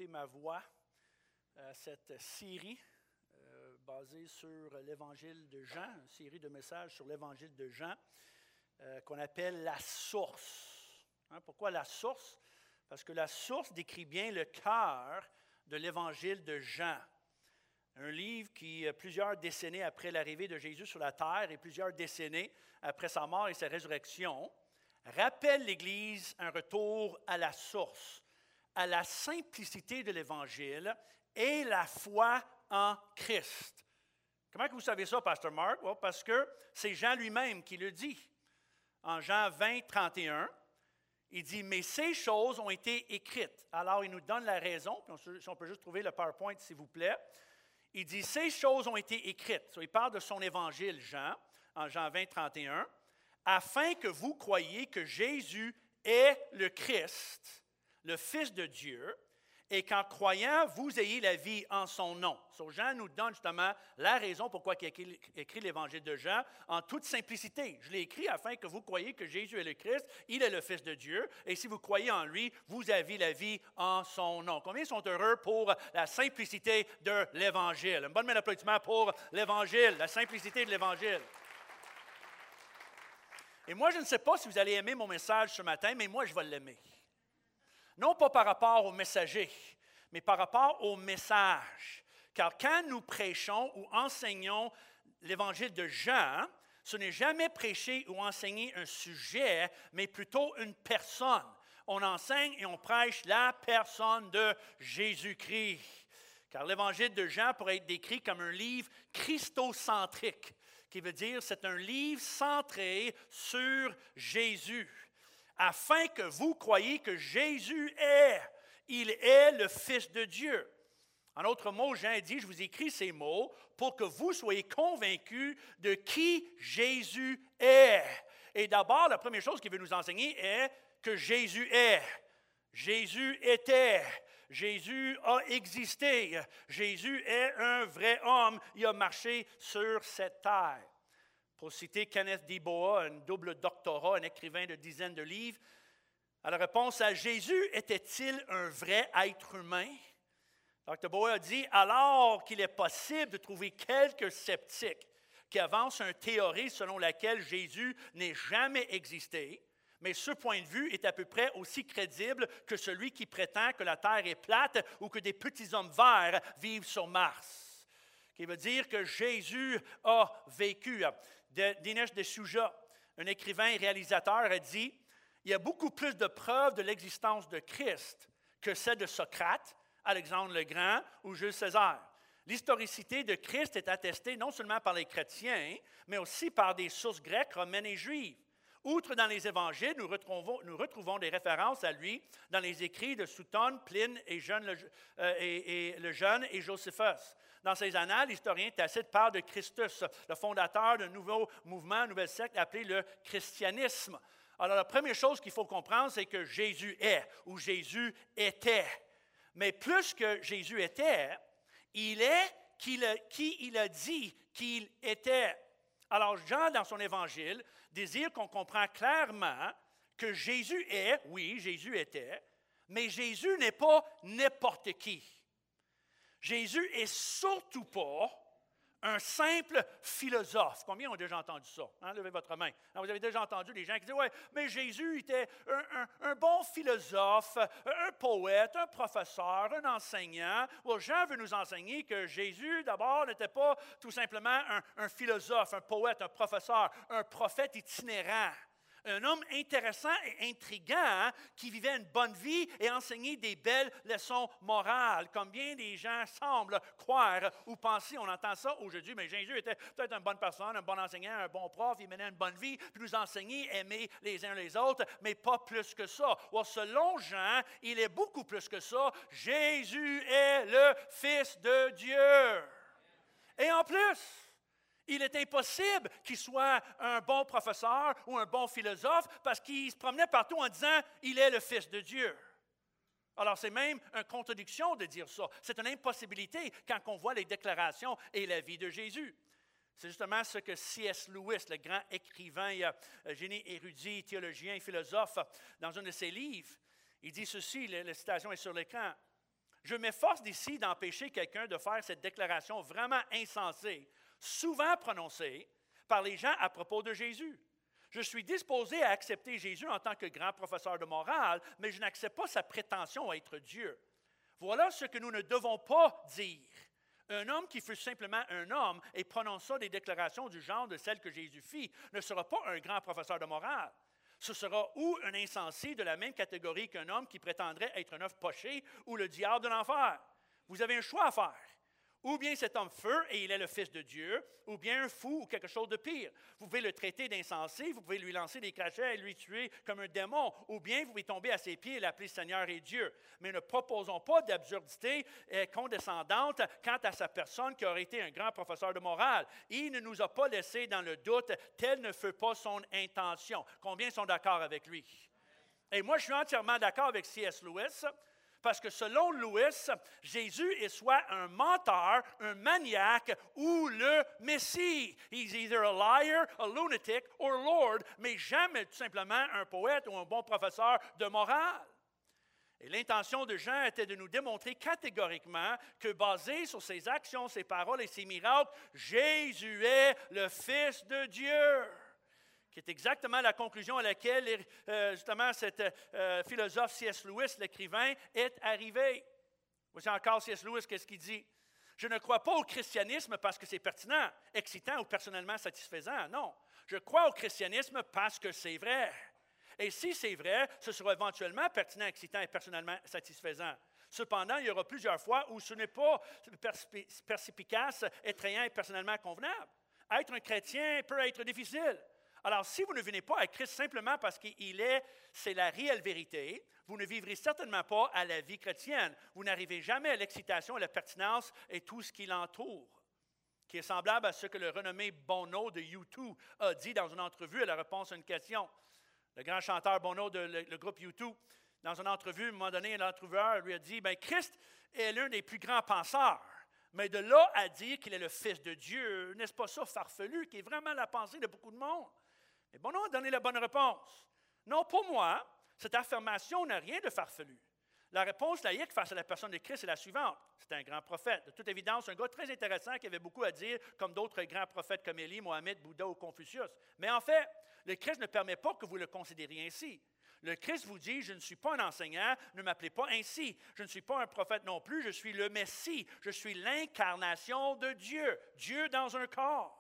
prêté ma voix à cette série basée sur l'Évangile de Jean, une série de messages sur l'Évangile de Jean qu'on appelle la source. Pourquoi la source? Parce que la source décrit bien le cœur de l'Évangile de Jean. Un livre qui, plusieurs décennies après l'arrivée de Jésus sur la terre et plusieurs décennies après sa mort et sa résurrection, rappelle l'Église un retour à la source, à la simplicité de l'Évangile et la foi en Christ. Comment que vous savez ça, Pasteur Mark? Well, parce que c'est Jean lui-même qui le dit. En Jean 20, 31, il dit « Mais ces choses ont été écrites. » Alors, il nous donne la raison. Puis si on peut juste trouver le PowerPoint, s'il vous plaît. Il dit « Ces choses ont été écrites. » Il parle de son évangile, Jean, en Jean 20, 31, « afin que vous croyiez que Jésus est le Christ, le Fils de Dieu, et qu'en croyant, vous ayez la vie en son nom. » Jean nous donne justement la raison pourquoi il a écrit l'Évangile de Jean en toute simplicité. Je l'ai écrit afin que vous croyiez que Jésus est le Christ, il est le Fils de Dieu, et si vous croyez en lui, vous avez la vie en son nom. Combien sont heureux pour la simplicité de l'Évangile? Une bonne main d'applaudissement pour l'Évangile, la simplicité de l'Évangile. Et moi, je ne sais pas si vous allez aimer mon message ce matin, mais moi, je vais l'aimer. Non pas par rapport au messager, mais par rapport au message. Car quand nous prêchons ou enseignons l'Évangile de Jean, ce n'est jamais prêcher ou enseigner un sujet, mais plutôt une personne. On enseigne et on prêche la personne de Jésus-Christ. Car l'Évangile de Jean pourrait être décrit comme un livre christocentrique, qui veut dire c'est un livre centré sur Jésus. Afin que vous croyiez que Jésus il est le Fils de Dieu. En d'autres mots, Jean dit, je vous écris ces mots pour que vous soyez convaincus de qui Jésus est. Et d'abord, la première chose qu'il veut nous enseigner est que Jésus est. Jésus était. Jésus a existé. Jésus est un vrai homme. Il a marché sur cette terre. Pour citer Kenneth D. Boa, un double doctorat, un écrivain de dizaines de livres, à la réponse à Jésus, était-il un vrai être humain? Dr. Boa a dit, alors qu'il est possible de trouver quelques sceptiques qui avancent une théorie selon laquelle Jésus n'ait jamais existé, mais ce point de vue est à peu près aussi crédible que celui qui prétend que la Terre est plate ou que des petits hommes verts vivent sur Mars. Qui veut dire que Jésus a vécu. Dinesh D'Souza, un écrivain et réalisateur, a dit « Il y a beaucoup plus de preuves de l'existence de Christ que celles de Socrate, Alexandre le Grand ou Jules César. L'historicité de Christ est attestée non seulement par les chrétiens, mais aussi par des sources grecques, romaines et juives. Outre dans les évangiles, nous retrouvons des références à lui dans les écrits de Suétone, Pline et le Jeune et Joséphus. Dans ces annales, l'historien Tacite parle de Christus, le fondateur d'un nouveau mouvement, un nouvel secte appelé le christianisme. Alors, la première chose qu'il faut comprendre, c'est que Jésus est, ou Jésus était. Mais plus que Jésus était, il est qui il a dit qu'il était. Alors, Jean, dans son évangile, désire qu'on comprenne clairement que Jésus est, oui, Jésus était, mais Jésus n'est pas n'importe qui. Jésus n'est surtout pas un simple philosophe. Combien ont déjà entendu ça? Levez votre main. Vous avez déjà entendu des gens qui disent « Oui, mais Jésus était un bon philosophe, un poète, un professeur, un enseignant. » Jean veut nous enseigner que Jésus, d'abord, n'était pas tout simplement un philosophe, un poète, un professeur, un prophète itinérant. Un homme intéressant et intriguant qui vivait une bonne vie et enseignait des belles leçons morales, comme bien des gens semblent croire ou penser. On entend ça aujourd'hui, mais Jésus était peut-être une bonne personne, un bon enseignant, un bon prof, il menait une bonne vie, puis nous enseignait, aimer les uns les autres, mais pas plus que ça. Selon Jean, il est beaucoup plus que ça. Jésus est le Fils de Dieu. Et en plus, il est impossible qu'il soit un bon professeur ou un bon philosophe parce qu'il se promenait partout en disant « Il est le Fils de Dieu ». Alors, c'est même une contradiction de dire ça. C'est une impossibilité quand on voit les déclarations et la vie de Jésus. C'est justement ce que C.S. Lewis, le grand écrivain, génie érudit, théologien, philosophe, dans un de ses livres, il dit ceci, la citation est sur l'écran. Je m'efforce d'ici d'empêcher quelqu'un de faire cette déclaration vraiment insensée, souvent prononcée par les gens à propos de Jésus. Je suis disposé à accepter Jésus en tant que grand professeur de morale, mais je n'accepte pas sa prétention à être Dieu. Voilà ce que nous ne devons pas dire. Un homme qui fut simplement un homme et prononça des déclarations du genre de celles que Jésus fit ne sera pas un grand professeur de morale. Ce sera ou un insensé de la même catégorie qu'un homme qui prétendrait être un œuf poché ou le diable de l'enfer. Vous avez un choix à faire. Ou bien cet homme feu et il est le Fils de Dieu, ou bien un fou ou quelque chose de pire. Vous pouvez le traiter d'insensé, vous pouvez lui lancer des crachats et lui tuer comme un démon, ou bien vous pouvez tomber à ses pieds et l'appeler Seigneur et Dieu. Mais ne proposons pas d'absurdité condescendante quant à sa personne qui aurait été un grand professeur de morale. Il ne nous a pas laissés dans le doute, telle ne fut pas son intention. Combien sont d'accord avec lui? Et moi, je suis entièrement d'accord avec C.S. Lewis. Parce que selon Lewis, Jésus est soit un menteur, un maniaque ou le Messie. He's either a liar, a lunatic or Lord, mais jamais tout simplement un poète ou un bon professeur de morale. Et l'intention de Jean était de nous démontrer catégoriquement que basé sur ses actions, ses paroles et ses miracles, Jésus est le Fils de Dieu. Qui est exactement la conclusion à laquelle, justement, cet philosophe C.S. Lewis, l'écrivain, est arrivé. Voici encore C.S. Lewis, qu'est-ce qu'il dit? Je ne crois pas au christianisme parce que c'est pertinent, excitant ou personnellement satisfaisant. Non. Je crois au christianisme parce que c'est vrai. Et si c'est vrai, ce sera éventuellement pertinent, excitant et personnellement satisfaisant. Cependant, il y aura plusieurs fois où ce n'est pas perspicace, attrayant et personnellement convenable. Être un chrétien peut être difficile. Alors, si vous ne venez pas à Christ simplement parce c'est la réelle vérité, vous ne vivrez certainement pas à la vie chrétienne. Vous n'arrivez jamais à l'excitation, à la pertinence et tout ce qui l'entoure, qui est semblable à ce que le renommé Bono de U2 a dit dans une entrevue à la réponse à une question. Le grand chanteur Bono le groupe U2, dans une entrevue, à un moment donné, l'entreveur lui a dit, « Christ est l'un des plus grands penseurs. » Mais de là à dire qu'il est le Fils de Dieu, n'est-ce pas ça farfelu, qui est vraiment la pensée de beaucoup de monde? Mais Bono a donné la bonne réponse. Non, pour moi, cette affirmation n'a rien de farfelu. La réponse laïque face à la personne de Christ est la suivante. C'est un grand prophète. De toute évidence, un gars très intéressant qui avait beaucoup à dire, comme d'autres grands prophètes comme Élie, Mohammed, Bouddha ou Confucius. Mais en fait, le Christ ne permet pas que vous le considériez ainsi. Le Christ vous dit, je ne suis pas un enseignant, ne m'appelez pas ainsi. Je ne suis pas un prophète non plus, je suis le Messie. Je suis l'incarnation de Dieu, Dieu dans un corps.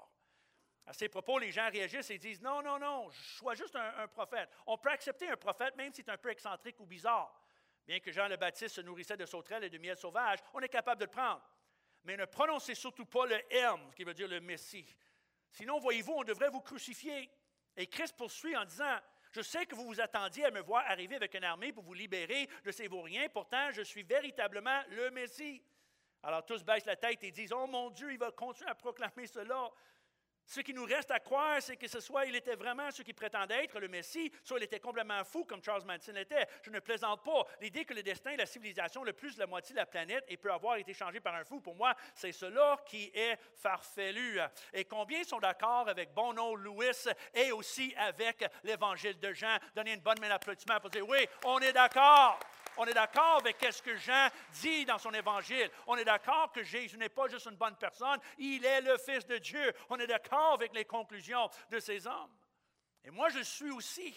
À ces propos, les gens réagissent et disent, non, non, non, je sois juste un prophète. On peut accepter un prophète même s'il est un peu excentrique ou bizarre. Bien que Jean le Baptiste se nourrissait de sauterelles et de miel sauvage, on est capable de le prendre. Mais ne prononcez surtout pas le M, ce qui veut dire le Messie. Sinon, voyez-vous, on devrait vous crucifier. Et Christ poursuit en disant, je sais que vous vous attendiez à me voir arriver avec une armée pour vous libérer de ces vauriens, pourtant je suis véritablement le Messie. Alors tous baissent la tête et disent, oh mon Dieu, il va continuer à proclamer cela. Ce qui nous reste à croire, c'est que ce soit il était vraiment ce qu'il prétendait être, le Messie, soit il était complètement fou comme Charles Manson l'était. Je ne plaisante pas. L'idée que le destin, la civilisation, le plus de la moitié de la planète et peut avoir été changé par un fou, pour moi, c'est cela qui est farfelu. Et combien sont d'accord avec Bono, Lewis et aussi avec l'Évangile de Jean? Donnez une bonne main d'applaudissement pour dire, oui, on est d'accord. On est d'accord avec ce que Jean dit dans son évangile. On est d'accord que Jésus n'est pas juste une bonne personne, il est le Fils de Dieu. On est d'accord avec les conclusions de ces hommes. Et moi, je suis aussi.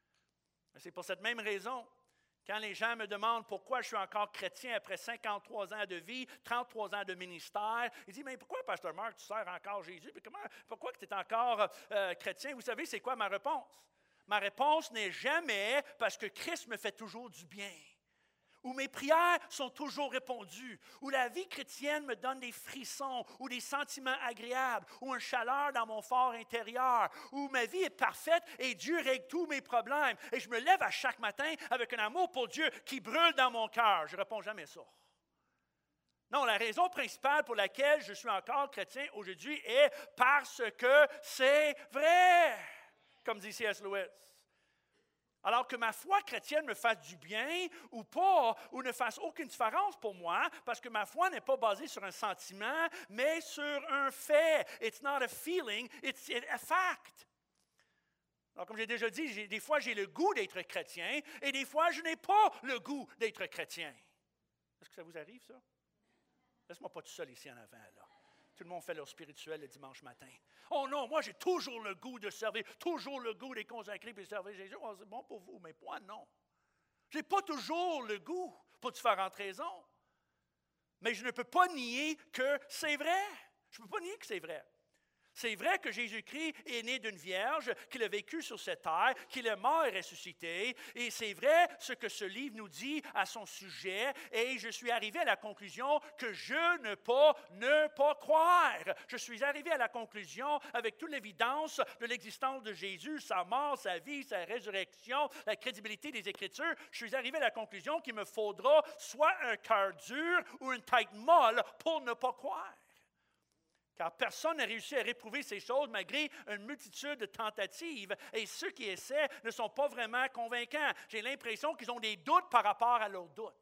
C'est pour cette même raison, quand les gens me demandent pourquoi je suis encore chrétien après 53 ans de vie, 33 ans de ministère, ils disent, mais pourquoi, Pasteur Marc, tu sers encore Jésus? Pourquoi tu es encore chrétien? Vous savez, c'est quoi ma réponse? Ma réponse n'est jamais parce que Christ me fait toujours du bien, où mes prières sont toujours répondues, où la vie chrétienne me donne des frissons, ou des sentiments agréables, ou une chaleur dans mon fort intérieur, où ma vie est parfaite et Dieu règle tous mes problèmes. Et je me lève à chaque matin avec un amour pour Dieu qui brûle dans mon cœur. Je ne réponds jamais ça. Non, la raison principale pour laquelle je suis encore chrétien aujourd'hui est parce que c'est vrai, comme dit C.S. Lewis. Alors que ma foi chrétienne me fasse du bien ou pas, ou ne fasse aucune différence pour moi, parce que ma foi n'est pas basée sur un sentiment, mais sur un fait. It's not a feeling, it's a fact. Alors, comme j'ai déjà dit, des fois j'ai le goût d'être chrétien, et des fois je n'ai pas le goût d'être chrétien. Est-ce que ça vous arrive, ça? Laisse-moi pas tout seul ici en avant, là. Tout le monde fait leur spirituel le dimanche matin. Oh non, moi j'ai toujours le goût de servir, toujours le goût d'être consacré et de servir Jésus. Oh, c'est bon pour vous, mais moi non. Je n'ai pas toujours le goût pour différentes raisons. Mais je ne peux pas nier que c'est vrai. Je ne peux pas nier que c'est vrai. C'est vrai que Jésus-Christ est né d'une vierge, qu'il a vécu sur cette terre, qu'il est mort et ressuscité. Et c'est vrai ce que ce livre nous dit à son sujet. Et je suis arrivé à la conclusion que je ne pas croire. Je suis arrivé à la conclusion, avec toute l'évidence de l'existence de Jésus, sa mort, sa vie, sa résurrection, la crédibilité des Écritures, je suis arrivé à la conclusion qu'il me faudra soit un cœur dur ou une tête molle pour ne pas croire. Car personne n'a réussi à réprouver ces choses malgré une multitude de tentatives. Et ceux qui essaient ne sont pas vraiment convaincants. J'ai l'impression qu'ils ont des doutes par rapport à leurs doutes.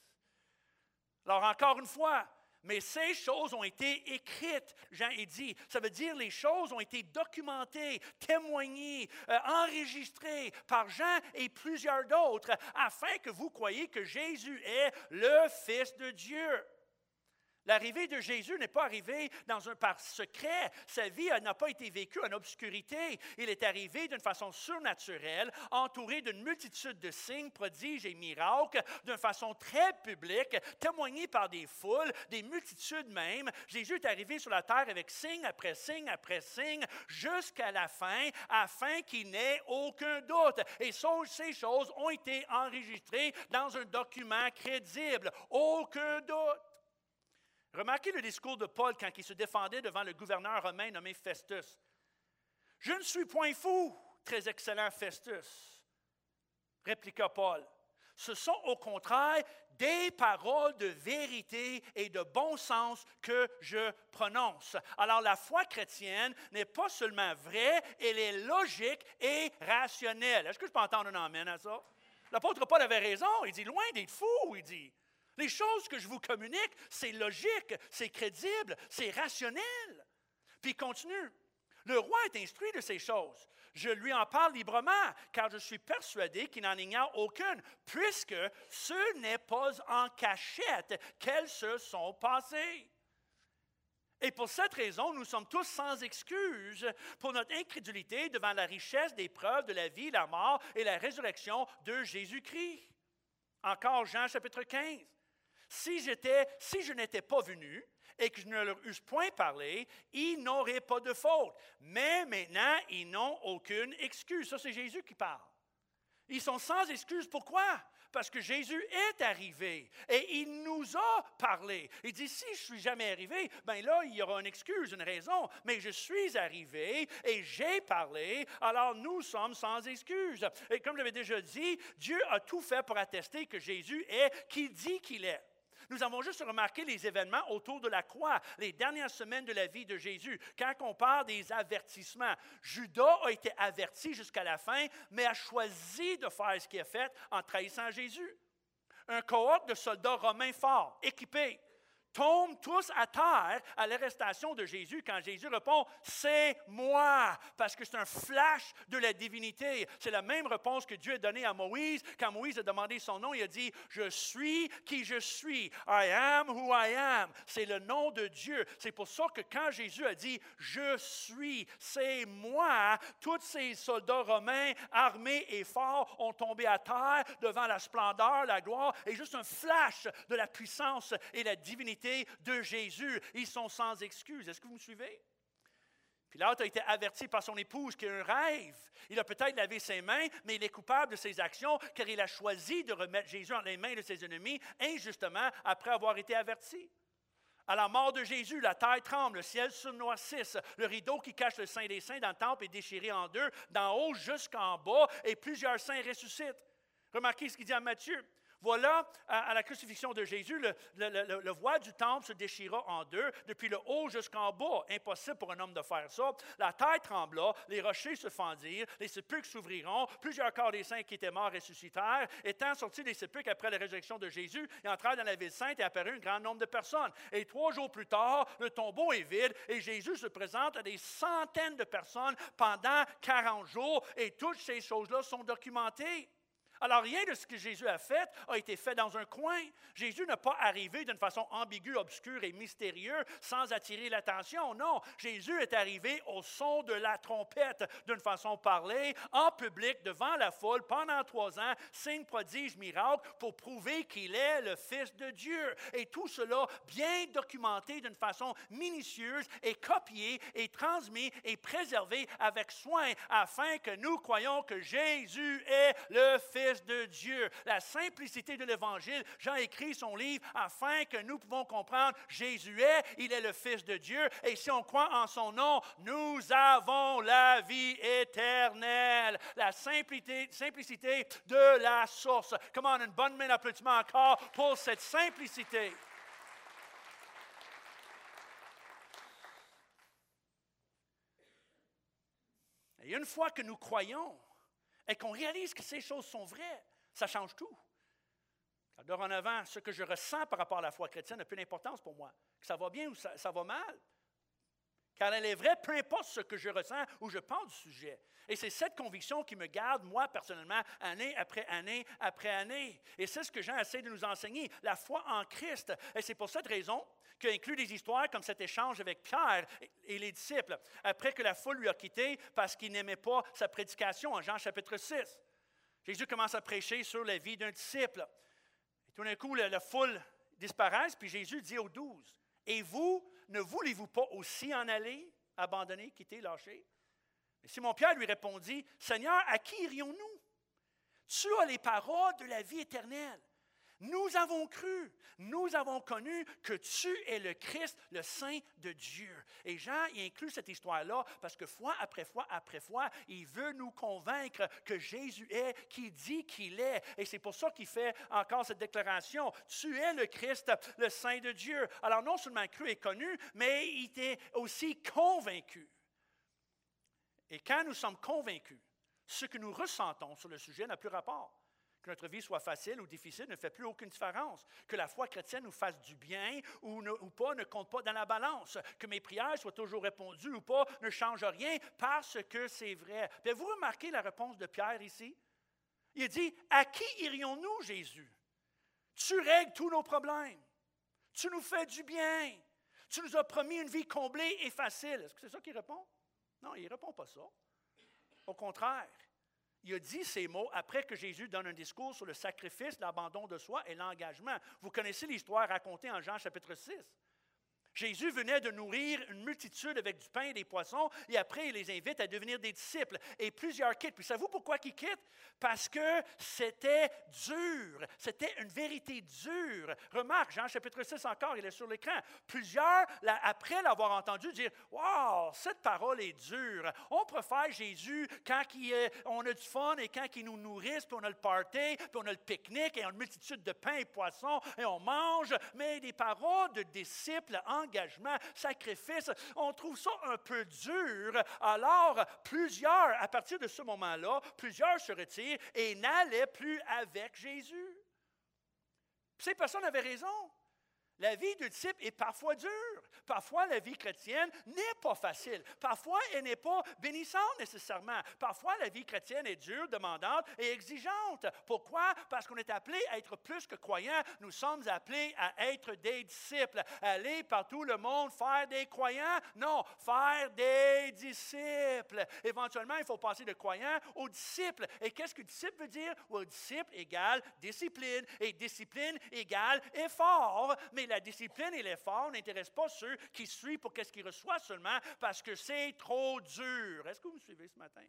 Alors encore une fois, mais ces choses ont été écrites, Jean a dit. Ça veut dire les choses ont été documentées, témoignées, enregistrées par Jean et plusieurs d'autres, afin que vous croyiez que Jésus est le Fils de Dieu. L'arrivée de Jésus n'est pas arrivée par secret. Sa vie n'a pas été vécue en obscurité. Il est arrivé d'une façon surnaturelle, entouré d'une multitude de signes, prodiges et miracles, d'une façon très publique, témoigné par des foules, des multitudes même. Jésus est arrivé sur la terre avec signe après signe après signe, jusqu'à la fin, afin qu'il n'ait aucun doute. Et ces choses ont été enregistrées dans un document crédible. Aucun doute. Remarquez le discours de Paul quand il se défendait devant le gouverneur romain nommé Festus. « Je ne suis point fou, très excellent Festus, répliqua Paul. Ce sont au contraire des paroles de vérité et de bon sens que je prononce. Alors la foi chrétienne n'est pas seulement vraie, elle est logique et rationnelle. » Est-ce que je peux entendre un amen à ça? L'apôtre Paul avait raison, il dit « Loin d'être fou », il dit. Les choses que je vous communique, c'est logique, c'est crédible, c'est rationnel. Puis il continue. Le roi est instruit de ces choses. Je lui en parle librement, car je suis persuadé qu'il n'en ignore aucune, puisque ce n'est pas en cachette qu'elles se sont passées. Et pour cette raison, nous sommes tous sans excuse pour notre incrédulité devant la richesse des preuves de la vie, la mort et la résurrection de Jésus-Christ. Encore Jean chapitre 15. Si je n'étais pas venu et que je ne leur eusse point parlé, ils n'auraient pas de faute. Mais maintenant, ils n'ont aucune excuse. Ça, c'est Jésus qui parle. Ils sont sans excuse. Pourquoi? Parce que Jésus est arrivé et il nous a parlé. Il dit, si je ne suis jamais arrivé, bien là, il y aura une excuse, une raison. Mais je suis arrivé et j'ai parlé, alors nous sommes sans excuse. Et comme je l'avais déjà dit, Dieu a tout fait pour attester que Jésus est qui dit qu'il est. Nous avons juste remarqué les événements autour de la croix, les dernières semaines de la vie de Jésus. Quand on parle des avertissements, Judas a été averti jusqu'à la fin, mais a choisi de faire ce qu'il a fait en trahissant Jésus. Un cohorte de soldats romains forts, équipés, tombent tous à terre à l'arrestation de Jésus quand Jésus répond « C'est moi », parce que c'est un flash de la divinité. C'est la même réponse que Dieu a donnée à Moïse. Quand Moïse a demandé son nom, il a dit « Je suis qui je suis ». « I am who I am ». C'est le nom de Dieu. C'est pour ça que quand Jésus a dit « Je suis », c'est moi, tous ces soldats romains armés et forts ont tombé à terre devant la splendeur, la gloire et juste un flash de la puissance et la divinité de Jésus. Ils sont sans excuse. Est-ce que vous me suivez? Pilate a été averti par son épouse qu'il y a un rêve. Il a peut-être lavé ses mains, mais il est coupable de ses actions car il a choisi de remettre Jésus entre les mains de ses ennemis injustement après avoir été averti. À la mort de Jésus, la terre tremble, le ciel se noircisse, le rideau qui cache le Saint des Saints dans le temple est déchiré en deux, d'en haut jusqu'en bas, et plusieurs saints ressuscitent. Remarquez ce qu'il dit à Matthieu. Voilà, à la crucifixion de Jésus, le voile du temple se déchira en deux, depuis le haut jusqu'en bas. Impossible pour un homme de faire ça. La terre trembla, les rochers se fendirent, les sépulcres s'ouvriront, plusieurs corps des saints qui étaient morts ressuscitèrent. Étant sortis des sépulcres après la résurrection de Jésus, ils entrèrent dans la ville sainte et apparut un grand nombre de personnes. Et 3 jours plus tard, le tombeau est vide et Jésus se présente à des centaines de personnes pendant 40 jours et toutes ces choses-là sont documentées. Alors, rien de ce que Jésus a fait a été fait dans un coin. Jésus n'est pas arrivé d'une façon ambiguë, obscure et mystérieuse sans attirer l'attention. Non, Jésus est arrivé au son de la trompette d'une façon parlée, en public, devant la foule, pendant 3 ans, signe, prodige, miracle, pour prouver qu'il est le Fils de Dieu. Et tout cela bien documenté d'une façon minutieuse et copié et transmis et préservé avec soin afin que nous croyions que Jésus est le Fils de Dieu. La simplicité de l'Évangile, Jean écrit son livre afin que nous pouvons comprendre Jésus il est le Fils de Dieu et si on croit en son nom, nous avons la vie éternelle. La simplicité de la source. Comment une bonne main d'applaudissement encore pour cette simplicité. Et une fois que nous croyons et qu'on réalise que ces choses sont vraies, ça change tout. Car dorénavant, ce que je ressens par rapport à la foi chrétienne n'a plus d'importance pour moi. Que ça va bien ou ça va mal. Car elle est vraie, peu importe ce que je ressens ou je pense du sujet. Et c'est cette conviction qui me garde, moi, personnellement, année après année après année. Et c'est ce que Jean essaie de nous enseigner, la foi en Christ. Et c'est pour cette raison qu'il inclut des histoires comme cet échange avec Pierre et les disciples, après que la foule lui a quitté parce qu'il n'aimait pas sa prédication en Jean chapitre 6. Jésus commence à prêcher sur la vie d'un disciple. Et tout d'un coup, la foule disparaît, puis Jésus dit aux 12, « Et vous, ne voulez-vous pas aussi en aller, abandonner, quitter, lâcher? » Et Simon-Pierre lui répondit, « Seigneur, à qui irions-nous? Tu as les paroles de la vie éternelle. Nous avons cru, nous avons connu que tu es le Christ, le Saint de Dieu. » Et Jean il inclut cette histoire-là parce que fois après fois, il veut nous convaincre que Jésus est qui dit qu'il est. Et c'est pour ça qu'il fait encore cette déclaration. Tu es le Christ, le Saint de Dieu. Alors non seulement cru et connu, mais il était aussi convaincu. Et quand nous sommes convaincus, ce que nous ressentons sur le sujet n'a plus rapport. Que notre vie soit facile ou difficile ne fait plus aucune différence. Que la foi chrétienne nous fasse du bien ou pas ne compte pas dans la balance. Que mes prières soient toujours répondues ou pas ne change rien parce que c'est vrai. Puis avez-vous remarqué la réponse de Pierre ici? Il dit, « À qui irions-nous, Jésus? Tu règles tous nos problèmes. Tu nous fais du bien. Tu nous as promis une vie comblée et facile. » Est-ce que c'est ça qu'il répond? Non, il ne répond pas ça. Au contraire. Il a dit ces mots après que Jésus donne un discours sur le sacrifice, l'abandon de soi et l'engagement. Vous connaissez l'histoire racontée en Jean chapitre 6. Jésus venait de nourrir une multitude avec du pain et des poissons, et après, il les invite à devenir des disciples. Et plusieurs quittent. Puis savez-vous pourquoi ils quittent? Parce que c'était dur. C'était une vérité dure. Remarque, Jean chapitre 6 encore, il est sur l'écran. Plusieurs, après l'avoir entendu, dire « Wow, cette parole est dure. On préfère Jésus quand on a du fun et quand il nous nourrisse, puis on a le party, puis on a le pique-nique, et on a une multitude de pain et poissons, et on mange. Mais des paroles de disciples engagement, sacrifice, on trouve ça un peu dur. Alors, plusieurs, à partir de ce moment-là, plusieurs se retirent et n'allaient plus avec Jésus. Ces personnes avaient raison. La vie de disciple est parfois dure. Parfois, la vie chrétienne n'est pas facile. Parfois, elle n'est pas bénissante nécessairement. Parfois, la vie chrétienne est dure, demandante et exigeante. Pourquoi? Parce qu'on est appelé à être plus que croyants. Nous sommes appelés à être des disciples. Aller par tout le monde faire des croyants? Non, faire des disciples. Éventuellement, il faut passer de croyants aux disciples. Et qu'est-ce que disciple veut dire? Well, disciple égale discipline. Et discipline égale effort. Mais la discipline et l'effort n'intéressent pas ceux qui suivent pour qu'est-ce qu'ils reçoivent seulement parce que c'est trop dur. Est-ce que vous me suivez ce matin?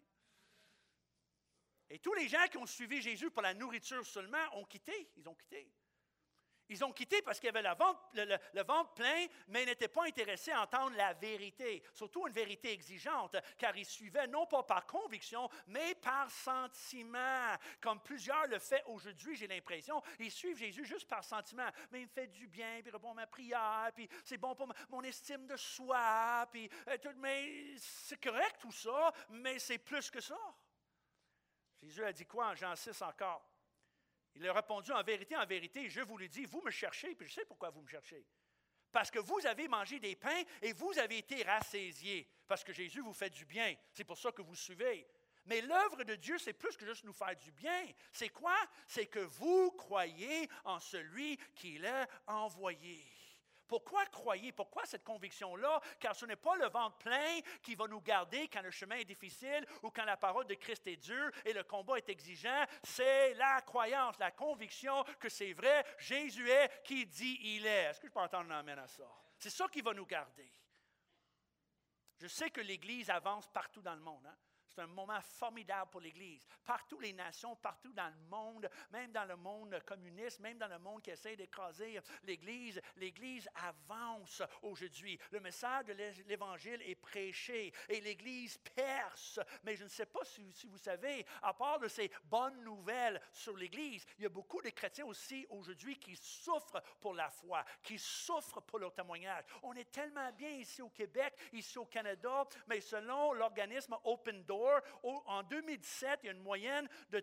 Et tous les gens qui ont suivi Jésus pour la nourriture seulement ont quitté. Ils ont quitté. Ils ont quitté parce qu'ils avaient le ventre plein, mais ils n'étaient pas intéressés à entendre la vérité, surtout une vérité exigeante, car ils suivaient non pas par conviction, mais par sentiment. Comme plusieurs le font aujourd'hui, j'ai l'impression, ils suivent Jésus juste par sentiment. Mais il me fait du bien, puis il répond à ma prière, puis c'est bon pour mon estime de soi, puis mais c'est correct tout ça, mais c'est plus que ça. Jésus a dit quoi en Jean 6 encore? Il a répondu, en vérité, je vous le dis, vous me cherchez, puis je sais pourquoi vous me cherchez. Parce que vous avez mangé des pains et vous avez été rassasiés. Parce que Jésus vous fait du bien. C'est pour ça que vous suivez. Mais l'œuvre de Dieu, c'est plus que juste nous faire du bien. C'est quoi? C'est que vous croyez en celui qui l'a envoyé. Pourquoi croyez? Pourquoi cette conviction-là? Car ce n'est pas le ventre plein qui va nous garder quand le chemin est difficile ou quand la parole de Christ est dure et le combat est exigeant. C'est la croyance, la conviction que c'est vrai, Jésus est qui dit il est. Est-ce que je peux entendre un amen à ça? C'est ça qui va nous garder. Je sais que l'Église avance partout dans le monde. Hein? C'est un moment formidable pour l'Église. Partout les nations, partout dans le monde, même dans le monde communiste, même dans le monde qui essaie d'écraser l'Église, l'Église avance aujourd'hui. Le message de l'Évangile est prêché et l'Église perce. Mais je ne sais pas si vous savez, à part de ces bonnes nouvelles sur l'Église, il y a beaucoup de chrétiens aussi aujourd'hui qui souffrent pour la foi, qui souffrent pour leur témoignage. On est tellement bien ici au Québec, ici au Canada, mais selon l'organisme Open Door, en 2017, il y a une moyenne de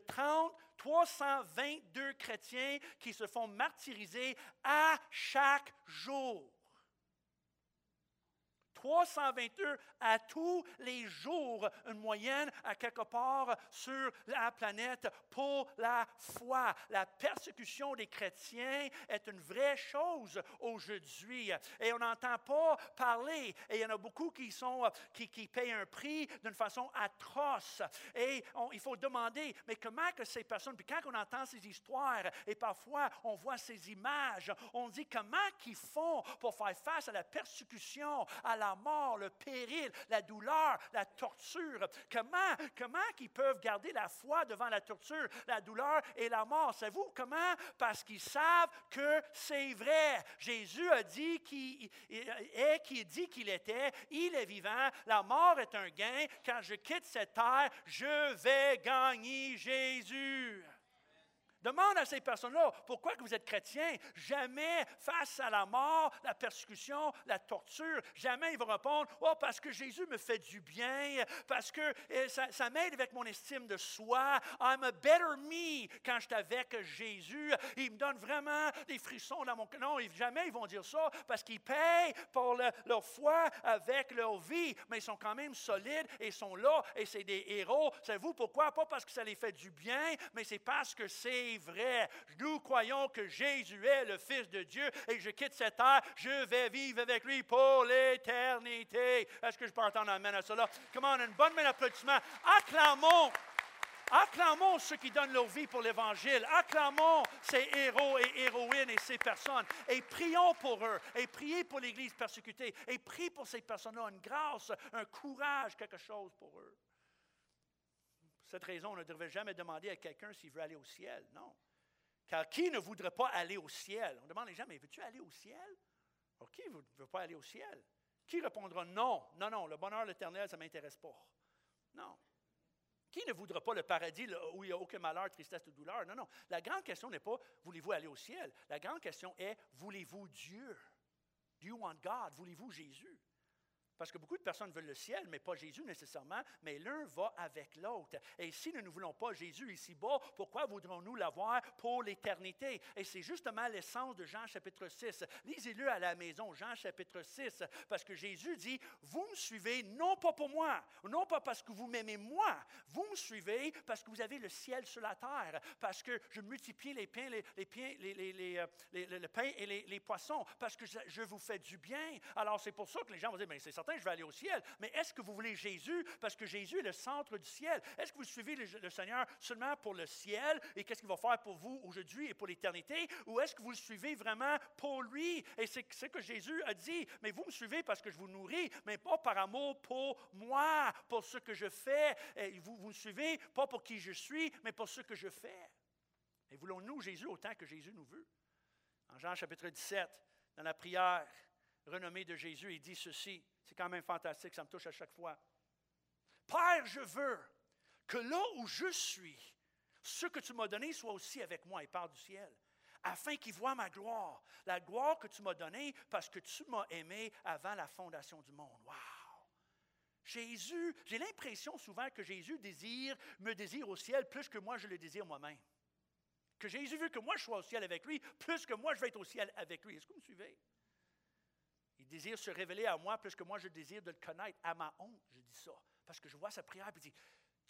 322 chrétiens qui se font martyriser à chaque jour. 322 à tous les jours, une moyenne à quelque part sur la planète pour la foi. La persécution des chrétiens est une vraie chose aujourd'hui. Et on n'entend pas parler. Et il y en a beaucoup qui payent un prix d'une façon atroce. Et il faut demander, mais comment que ces personnes, puis quand on entend ces histoires, et parfois on voit ces images, on dit comment qu'ils font pour faire face à la persécution, à la mort, le péril, la douleur, la torture. Comment qu'ils peuvent garder la foi devant la torture, la douleur et la mort? Savez-vous comment? Parce qu'ils savent que c'est vrai. Jésus a dit qui dit qu'il était, il est vivant, la mort est un gain. Quand je quitte cette terre, je vais gagner Jésus. Demande à ces personnes-là, pourquoi que vous êtes chrétien? Jamais face à la mort, la persécution, la torture, jamais ils vont répondre, « Oh, parce que Jésus me fait du bien, parce que ça m'aide avec mon estime de soi. I'm a better me quand je suis avec Jésus. Il me donne vraiment des frissons dans mon cœur. » Non, jamais ils vont dire ça, parce qu'ils payent pour leur foi avec leur vie, mais ils sont quand même solides et ils sont là, et c'est des héros. Savez-vous pourquoi? Pas parce que ça les fait du bien, mais c'est parce que c'est vrai. Nous croyons que Jésus est le Fils de Dieu et que je quitte cette terre, je vais vivre avec lui pour l'éternité. Est-ce que je peux entendre un amen à cela? Comment on a une bonne main d'applaudissement. Acclamons ceux qui donnent leur vie pour l'Évangile. Acclamons ces héros et héroïnes et ces personnes. Et prions pour eux. Et priez pour l'Église persécutée. Et priez pour ces personnes-là une grâce, un courage, quelque chose pour eux. Pour cette raison, on ne devrait jamais demander à quelqu'un s'il veut aller au ciel. Non. Car qui ne voudrait pas aller au ciel? On demande les gens, mais veux-tu aller au ciel? Alors, qui ne veut pas aller au ciel? Qui répondra non? Non, le bonheur éternel, ça ne m'intéresse pas. Non. Qui ne voudra pas le paradis où il n'y a aucun malheur, tristesse ou douleur? Non. La grande question n'est pas, voulez-vous aller au ciel? La grande question est, voulez-vous Dieu? Do you want God? Voulez-vous Jésus? Parce que beaucoup de personnes veulent le ciel, mais pas Jésus nécessairement, mais l'un va avec l'autre. Et si nous ne voulons pas Jésus ici-bas, pourquoi voudrons-nous l'avoir pour l'éternité? Et c'est justement l'essence de Jean chapitre 6. Lisez-le à la maison, Jean chapitre 6, parce que Jésus dit, vous me suivez non pas pour moi, non pas parce que vous m'aimez moi, vous me suivez parce que vous avez le ciel sur la terre, parce que je multiplie le pain et les poissons, parce que je vous fais du bien. Alors c'est pour ça que les gens vont dire, mais c'est certain, je vais aller au ciel. Mais est-ce que vous voulez Jésus? Parce que Jésus est le centre du ciel. Est-ce que vous suivez le Seigneur seulement pour le ciel et qu'est-ce qu'il va faire pour vous aujourd'hui et pour l'éternité? Ou est-ce que vous le suivez vraiment pour lui? Et c'est ce que Jésus a dit. Mais vous me suivez parce que je vous nourris, mais pas par amour pour moi, pour ce que je fais. Et vous me suivez pas pour qui je suis, mais pour ce que je fais. Et voulons-nous Jésus autant que Jésus nous veut? En Jean chapitre 17, dans la prière renommée de Jésus, il dit ceci. C'est quand même fantastique, ça me touche à chaque fois. Père, je veux que là où je suis, ce que tu m'as donné soit aussi avec moi, il parle du ciel, afin qu'ils voient ma gloire, la gloire que tu m'as donnée parce que tu m'as aimé avant la fondation du monde. Wow! Jésus, j'ai l'impression souvent que Jésus me désire au ciel plus que moi je le désire moi-même. Que Jésus veut que moi je sois au ciel avec lui, plus que moi je vais être au ciel avec lui. Est-ce que vous me suivez? Il désire se révéler à moi plus que moi je désire de le connaître. À ma honte, je dis ça. Parce que je vois sa prière et je dis,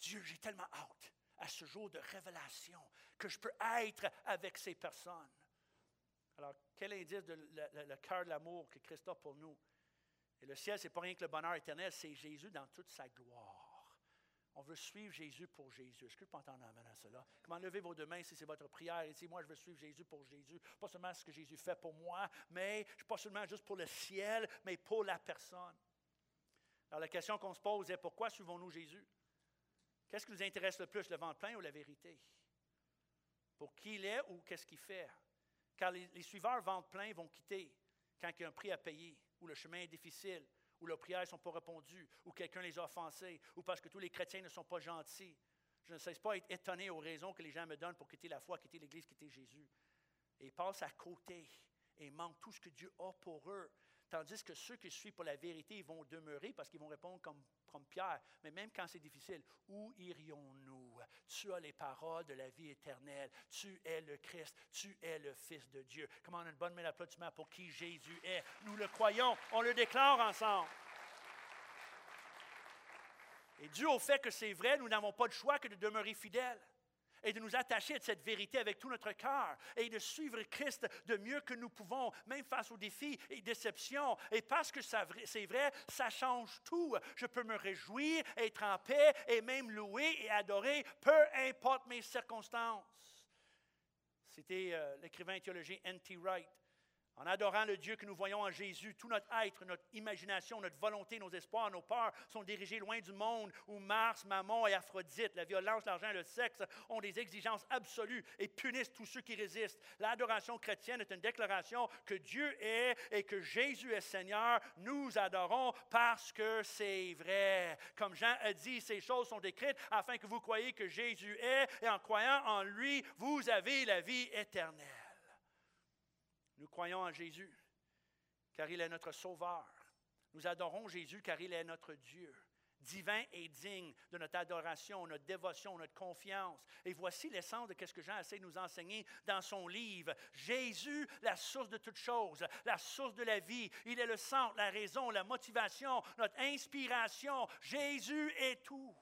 Dieu, j'ai tellement hâte à ce jour de révélation que je peux être avec ces personnes. Alors, quel indice de le cœur de l'amour que Christ a pour nous? Et le ciel, ce n'est pas rien que le bonheur éternel, c'est Jésus dans toute sa gloire. On veut suivre Jésus pour Jésus. Est-ce que je peux entendre amène à cela? Comment levez vos deux mains si c'est votre prière et si moi je veux suivre Jésus pour Jésus. Pas seulement ce que Jésus fait pour moi, mais pas seulement juste pour le ciel, mais pour la personne. Alors la question qu'on se pose est pourquoi suivons-nous Jésus? Qu'est-ce qui nous intéresse le plus, le ventre plein ou la vérité? Pour qui il est ou qu'est-ce qu'il fait? Car les suiveurs ventre plein vont quitter quand il y a un prix à payer, ou le chemin est difficile, ou leurs prières ne sont pas répondues, ou quelqu'un les a offensés, ou parce que tous les chrétiens ne sont pas gentils. Je ne cesse pas d'être étonné aux raisons que les gens me donnent pour quitter la foi, quitter l'Église, quitter Jésus. Et ils passent à côté et manquent tout ce que Dieu a pour eux. Tandis que ceux qui suivent pour la vérité, ils vont demeurer parce qu'ils vont répondre comme Pierre. Mais même quand c'est difficile, où irions-nous? Tu as les paroles de la vie éternelle. Tu es le Christ. Tu es le Fils de Dieu. Comment on a une bonne main d'applaudissement pour qui Jésus est. Nous le croyons. On le déclare ensemble. Et dû au fait que c'est vrai, nous n'avons pas de choix que de demeurer fidèles et de nous attacher à cette vérité avec tout notre cœur et de suivre Christ de mieux que nous pouvons, même face aux défis et déceptions. Et parce que c'est vrai, ça change tout. Je peux me réjouir, être en paix et même louer et adorer, peu importe mes circonstances. C'était l'écrivain théologien N.T. Wright. En adorant le Dieu que nous voyons en Jésus, tout notre être, notre imagination, notre volonté, nos espoirs, nos peurs sont dirigés loin du monde où Mars, Mammon et Aphrodite, la violence, l'argent et le sexe ont des exigences absolues et punissent tous ceux qui résistent. L'adoration chrétienne est une déclaration que Dieu est et que Jésus est Seigneur. Nous adorons parce que c'est vrai. Comme Jean a dit, ces choses sont écrites afin que vous croyiez que Jésus est et en croyant en lui, vous avez la vie éternelle. Nous croyons en Jésus, car il est notre Sauveur. Nous adorons Jésus, car il est notre Dieu, divin et digne de notre adoration, notre dévotion, notre confiance. Et voici l'essence de ce que Jean essaie de nous enseigner dans son livre. Jésus, la source de toutes choses, la source de la vie. Il est le centre, la raison, la motivation, notre inspiration. Jésus est tout.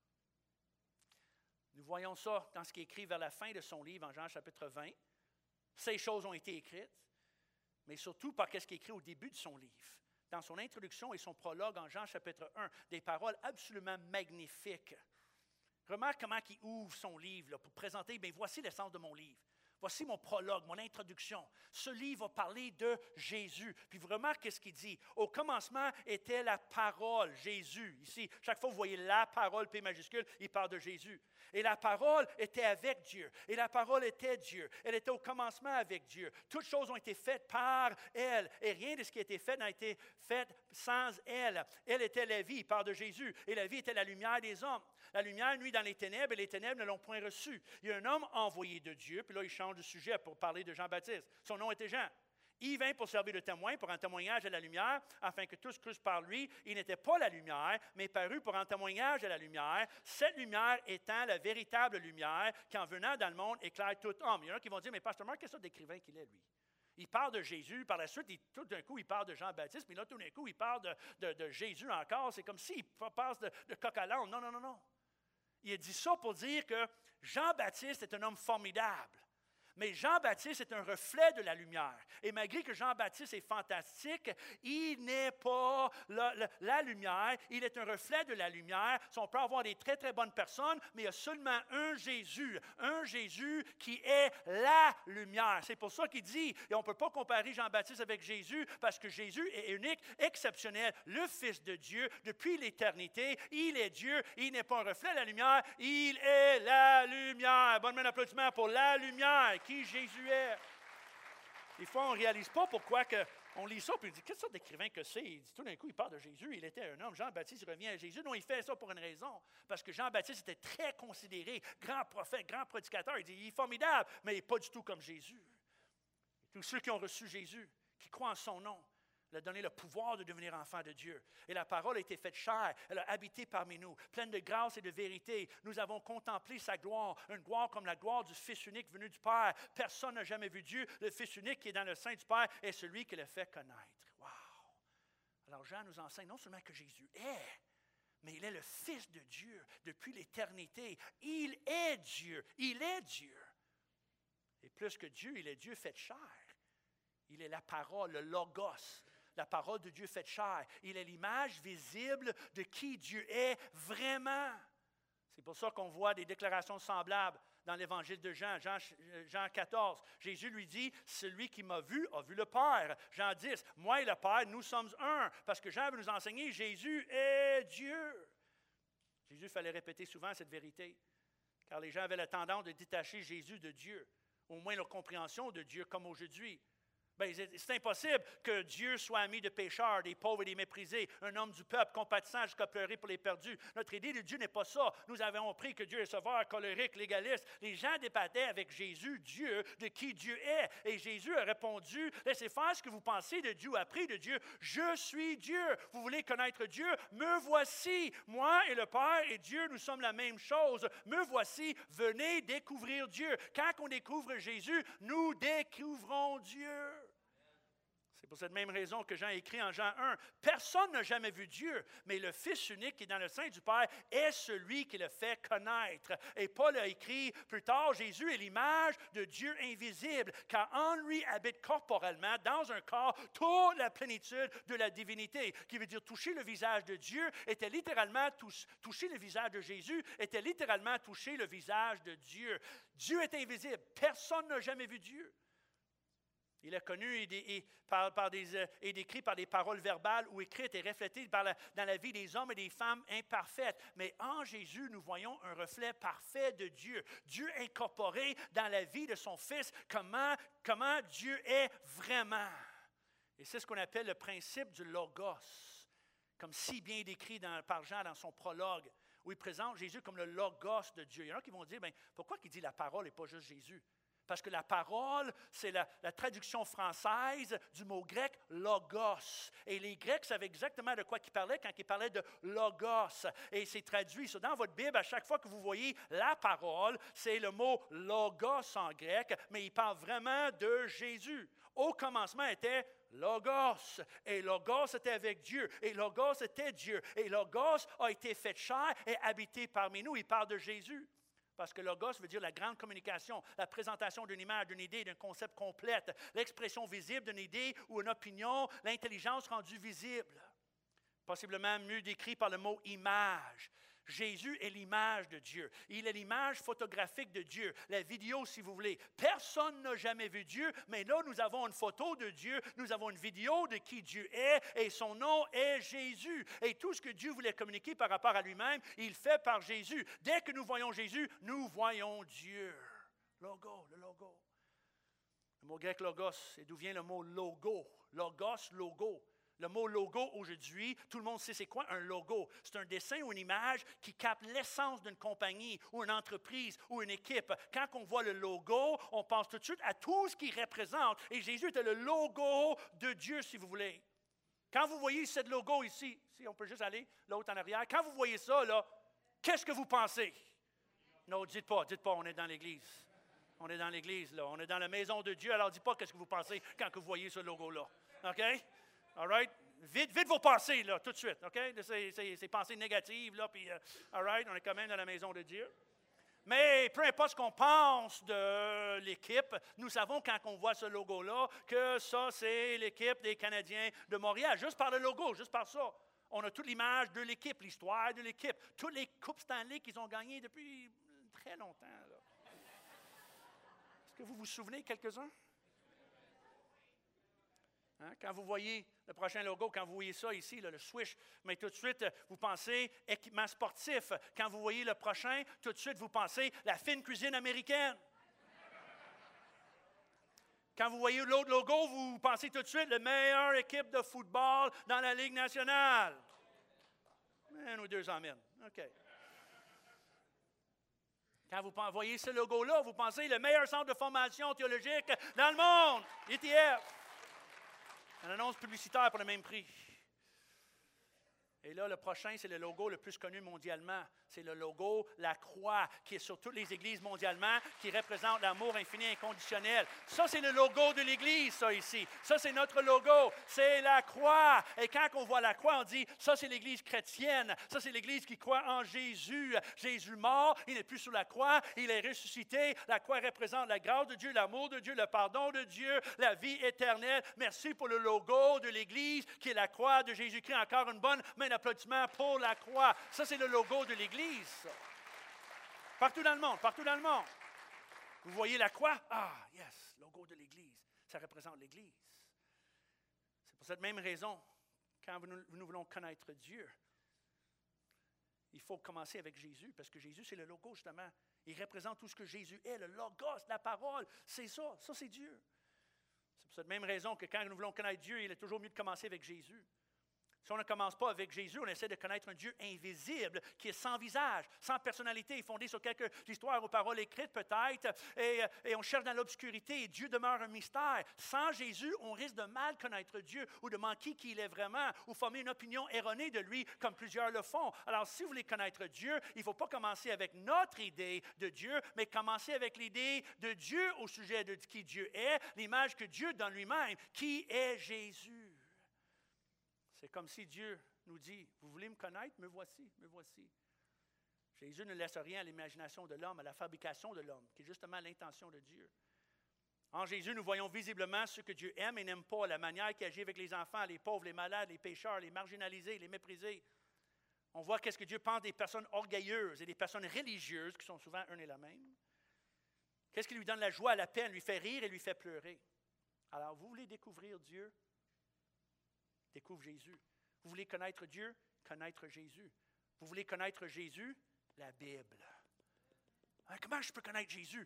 Nous voyons ça dans ce qui est écrit vers la fin de son livre, en Jean chapitre 20. Ces choses ont été écrites, mais surtout par ce qui est écrit au début de son livre. Dans son introduction et son prologue en Jean chapitre 1, des paroles absolument magnifiques. Remarque comment il ouvre son livre là, pour présenter, bien voici l'essence de mon livre. Voici mon prologue, mon introduction. Ce livre va parler de Jésus. Puis vous remarquez ce qu'il dit. Au commencement était la parole, Jésus. Ici, chaque fois que vous voyez la parole, P majuscule, il parle de Jésus. Et la parole était avec Dieu. Et la parole était Dieu. Elle était au commencement avec Dieu. Toutes choses ont été faites par elle. Et rien de ce qui a été fait n'a été fait sans elle. Elle était la vie, il parle de Jésus. Et la vie était la lumière des hommes. La lumière nuit dans les ténèbres et les ténèbres ne l'ont point reçue. Il y a un homme envoyé de Dieu, puis là, il change de sujet pour parler de Jean-Baptiste. Son nom était Jean. Il vint pour servir de témoin, pour un témoignage à la lumière, afin que tous crussent par lui. Il n'était pas la lumière, mais parut pour un témoignage à la lumière. Cette lumière étant la véritable lumière qui, en venant dans le monde, éclaire tout homme. Il y en a qui vont dire, mais Pasteur Marc, qu'est-ce d'écrivain qu'il est, lui? Il parle de Jésus, par la suite, tout d'un coup, il parle de Jean-Baptiste, mais là, tout d'un coup, il parle de Jésus encore. C'est comme s'il passe de coq à l'âne. Non, non, non, non. Il a dit ça pour dire que Jean-Baptiste est un homme formidable. Mais Jean-Baptiste est un reflet de la lumière. Et malgré que Jean-Baptiste est fantastique, il n'est pas la lumière, il est un reflet de la lumière. On peut avoir des très, très bonnes personnes, mais il y a seulement un Jésus qui est la lumière. C'est pour ça qu'il dit, et on ne peut pas comparer Jean-Baptiste avec Jésus, parce que Jésus est unique, exceptionnel, le Fils de Dieu, depuis l'éternité. Il est Dieu, il n'est pas un reflet de la lumière, il est la lumière. Bonne main d'applaudissement pour la lumière. Qui Jésus est. Des fois, on ne réalise pas pourquoi on lit ça, puis on dit, quelle sorte d'écrivain que c'est? Il dit, tout d'un coup, il parle de Jésus, il était un homme. Jean-Baptiste, il revient à Jésus. Non, il fait ça pour une raison. Parce que Jean-Baptiste était très considéré, grand prophète, grand prédicateur. Il dit, il est formidable, mais il n'est pas du tout comme Jésus. Tous ceux qui ont reçu Jésus, qui croient en son nom, il a donné le pouvoir de devenir enfant de Dieu. Et la parole a été faite chair. Elle a habité parmi nous, pleine de grâce et de vérité. Nous avons contemplé sa gloire, une gloire comme la gloire du Fils unique venu du Père. Personne n'a jamais vu Dieu. Le Fils unique qui est dans le sein du Père est celui qui le fait connaître. Wow! Alors Jean nous enseigne non seulement que Jésus est, mais il est le Fils de Dieu depuis l'éternité. Il est Dieu. Il est Dieu. Et plus que Dieu, il est Dieu fait chair. Il est la parole, le logos, la parole de Dieu faite chair. Il est l'image visible de qui Dieu est vraiment. C'est pour ça qu'on voit des déclarations semblables dans l'Évangile de Jean, Jean 14. Jésus lui dit, « Celui qui m'a vu a vu le Père. » Jean 10, « Moi et le Père, nous sommes un. » Parce que Jean veut nous enseigner, Jésus est Dieu. Jésus fallait répéter souvent cette vérité, car les gens avaient la tendance de détacher Jésus de Dieu, au moins leur compréhension de Dieu comme aujourd'hui. Bien, c'est impossible que Dieu soit ami de pécheurs, des pauvres et des méprisés, un homme du peuple, compatissant jusqu'à pleurer pour les perdus. Notre idée de Dieu n'est pas ça. Nous avons appris que Dieu est sauveur, colérique, légaliste. Les gens débattaient avec Jésus, Dieu, de qui Dieu est. Et Jésus a répondu, laissez faire ce que vous pensez de Dieu, ou appris de Dieu. Je suis Dieu. Vous voulez connaître Dieu? Me voici. Moi et le Père et Dieu, nous sommes la même chose. Me voici. Venez découvrir Dieu. Quand on découvre Jésus, nous découvrons Dieu. C'est pour cette même raison que Jean écrit en Jean 1, « Personne n'a jamais vu Dieu, mais le Fils unique qui est dans le sein du Père est celui qui le fait connaître. » Et Paul a écrit plus tard, « Jésus est l'image de Dieu invisible, car en lui habite corporellement, dans un corps, toute la plénitude de la divinité. » Qui veut dire toucher le visage de Dieu était littéralement, toucher le visage de Jésus était littéralement toucher le visage de Dieu. Dieu est invisible, personne n'a jamais vu Dieu. Il est connu et décrit par des paroles verbales ou écrites et reflétées dans la vie des hommes et des femmes imparfaites. Mais en Jésus, nous voyons un reflet parfait de Dieu. Dieu incorporé dans la vie de son Fils, comment Dieu est vraiment. Et c'est ce qu'on appelle le principe du logos, comme si bien décrit par Jean dans son prologue, où il présente Jésus comme le logos de Dieu. Il y en a qui vont dire, pourquoi il dit la parole et pas juste Jésus? Parce que la parole, c'est la traduction française du mot grec « logos ». Et les Grecs savaient exactement de quoi ils parlaient quand ils parlaient de « logos ». Et c'est traduit. Dans votre Bible, à chaque fois que vous voyez la parole, c'est le mot « logos » en grec, mais il parle vraiment de Jésus. Au commencement était Logos. Et Logos était avec Dieu. Et Logos était Dieu. Et Logos a été fait chair et habité parmi nous. Il parle de Jésus. Parce que logos veut dire la grande communication, la présentation d'une image, d'une idée, d'un concept complète, l'expression visible d'une idée ou une opinion, l'intelligence rendue visible. Possiblement mieux décrit par le mot image. Jésus est l'image de Dieu. Il est l'image photographique de Dieu. La vidéo, si vous voulez. Personne n'a jamais vu Dieu, mais là, nous avons une photo de Dieu, nous avons une vidéo de qui Dieu est, et son nom est Jésus. Et tout ce que Dieu voulait communiquer par rapport à lui-même, il fait par Jésus. Dès que nous voyons Jésus, nous voyons Dieu. Logo, le logo. Le mot grec logos, et d'où vient le mot logo? Logos, logo. Le mot logo aujourd'hui, tout le monde sait c'est quoi un logo. C'est un dessin ou une image qui capte l'essence d'une compagnie ou une entreprise ou une équipe. Quand on voit le logo, on pense tout de suite à tout ce qu'il représente. Et Jésus était le logo de Dieu, si vous voulez. Quand vous voyez ce logo ici, si on peut juste aller l'autre en arrière, quand vous voyez ça, là, qu'est-ce que vous pensez? Non, dites pas, on est dans l'Église. On est dans l'Église, là. On est dans la maison de Dieu, alors dites pas qu'est-ce que vous pensez quand vous voyez ce logo-là. OK? All right? Vite vos pensées, là, tout de suite, OK? Ces pensées négatives, là, puis, all right, on est quand même dans la maison de Dieu. Mais peu importe ce qu'on pense de l'équipe, nous savons quand on voit ce logo-là que ça, c'est l'équipe des Canadiens de Montréal, juste par le logo, juste par ça. On a toute l'image de l'équipe, l'histoire de l'équipe, toutes les Coupes Stanley qu'ils ont gagnées depuis très longtemps, là. Est-ce que vous vous souvenez quelques-uns? Hein? Quand vous voyez le prochain logo, quand vous voyez ça ici, là, le Swish, mais tout de suite, vous pensez équipement sportif. Quand vous voyez le prochain, tout de suite, vous pensez la fine cuisine américaine. Quand vous voyez l'autre logo, vous pensez tout de suite la meilleure équipe de football dans la Ligue nationale. Un ou deux en mènent. OK. Quand vous voyez ce logo-là, vous pensez le meilleur centre de formation théologique dans le monde, ETF. Une annonce publicitaire pour le même prix. Et là, le prochain, c'est le logo le plus connu mondialement. C'est le logo, la croix, qui est sur toutes les églises mondialement, qui représente l'amour infini et inconditionnel. Ça, c'est le logo de l'Église, ça, ici. Ça, c'est notre logo. C'est la croix. Et quand on voit la croix, on dit, ça, c'est l'Église chrétienne. Ça, c'est l'Église qui croit en Jésus. Jésus mort, il n'est plus sur la croix, il est ressuscité. La croix représente la grâce de Dieu, l'amour de Dieu, le pardon de Dieu, la vie éternelle. Merci pour le logo de l'Église, qui est la croix de Jésus-Christ. Encore une bonne main d'applaudissement pour la croix. Ça, c'est le logo de l'Église. Ça. Partout dans le monde, partout dans le monde. Vous voyez la croix? Ah, yes, logo de l'Église. Ça représente l'Église. C'est pour cette même raison, quand nous voulons connaître Dieu, il faut commencer avec Jésus, parce que Jésus, c'est le logo, justement. Il représente tout ce que Jésus est, le logos, la parole. C'est ça, ça c'est Dieu. C'est pour cette même raison que quand nous voulons connaître Dieu, il est toujours mieux de commencer avec Jésus. Si on ne commence pas avec Jésus, on essaie de connaître un Dieu invisible, qui est sans visage, sans personnalité, fondé sur quelques histoires ou paroles écrites peut-être, et on cherche dans l'obscurité, et Dieu demeure un mystère. Sans Jésus, on risque de mal connaître Dieu, ou de manquer qui il est vraiment, ou former une opinion erronée de lui, comme plusieurs le font. Alors, si vous voulez connaître Dieu, il ne faut pas commencer avec notre idée de Dieu, mais commencer avec l'idée de Dieu au sujet de qui Dieu est, l'image que Dieu donne lui-même, qui est Jésus. C'est comme si Dieu nous dit, vous voulez me connaître? Me voici, me voici. Jésus ne laisse rien à l'imagination de l'homme, à la fabrication de l'homme, qui est justement l'intention de Dieu. En Jésus, nous voyons visiblement ce que Dieu aime et n'aime pas, la manière qu'il agit avec les enfants, les pauvres, les malades, les pécheurs, les marginalisés, les méprisés. On voit qu'est-ce que Dieu pense des personnes orgueilleuses et des personnes religieuses, qui sont souvent une et la même. Qu'est-ce qui lui donne la joie, la paix, lui fait rire et lui fait pleurer. Alors, vous voulez découvrir Dieu? Découvre Jésus. Vous voulez connaître Dieu? Connaître Jésus. Vous voulez connaître Jésus? La Bible. Hein, comment je peux connaître Jésus?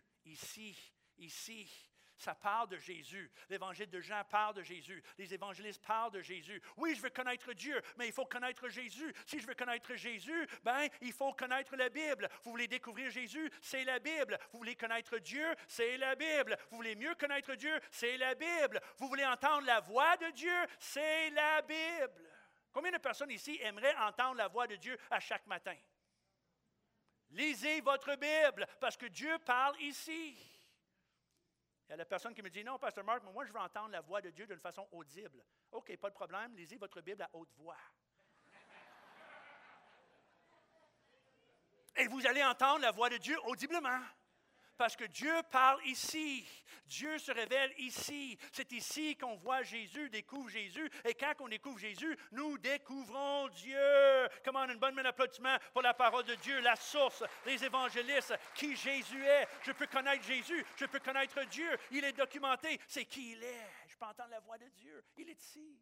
Ici. Ça parle de Jésus. L'Évangile de Jean parle de Jésus. Les évangélistes parlent de Jésus. Oui, je veux connaître Dieu, mais il faut connaître Jésus. Si je veux connaître Jésus, il faut connaître la Bible. Vous voulez découvrir Jésus? C'est la Bible. Vous voulez connaître Dieu? C'est la Bible. Vous voulez mieux connaître Dieu? C'est la Bible. Vous voulez entendre la voix de Dieu? C'est la Bible. Combien de personnes ici aimeraient entendre la voix de Dieu à chaque matin? Lisez votre Bible, parce que Dieu parle ici. Il y a la personne qui me dit, non, Pasteur Mark, moi je veux entendre la voix de Dieu d'une façon audible. OK, pas de problème, lisez votre Bible à haute voix. Et vous allez entendre la voix de Dieu audiblement. Parce que Dieu parle ici. Dieu se révèle ici. C'est ici qu'on voit Jésus, découvre Jésus. Et quand on découvre Jésus, nous découvrons Dieu. Comment une bonne main d'applaudissement pour la parole de Dieu, la source, les évangélistes, qui Jésus est. Je peux connaître Jésus, je peux connaître Dieu. Il est documenté, c'est qui il est. Je peux entendre la voix de Dieu. Il est ici.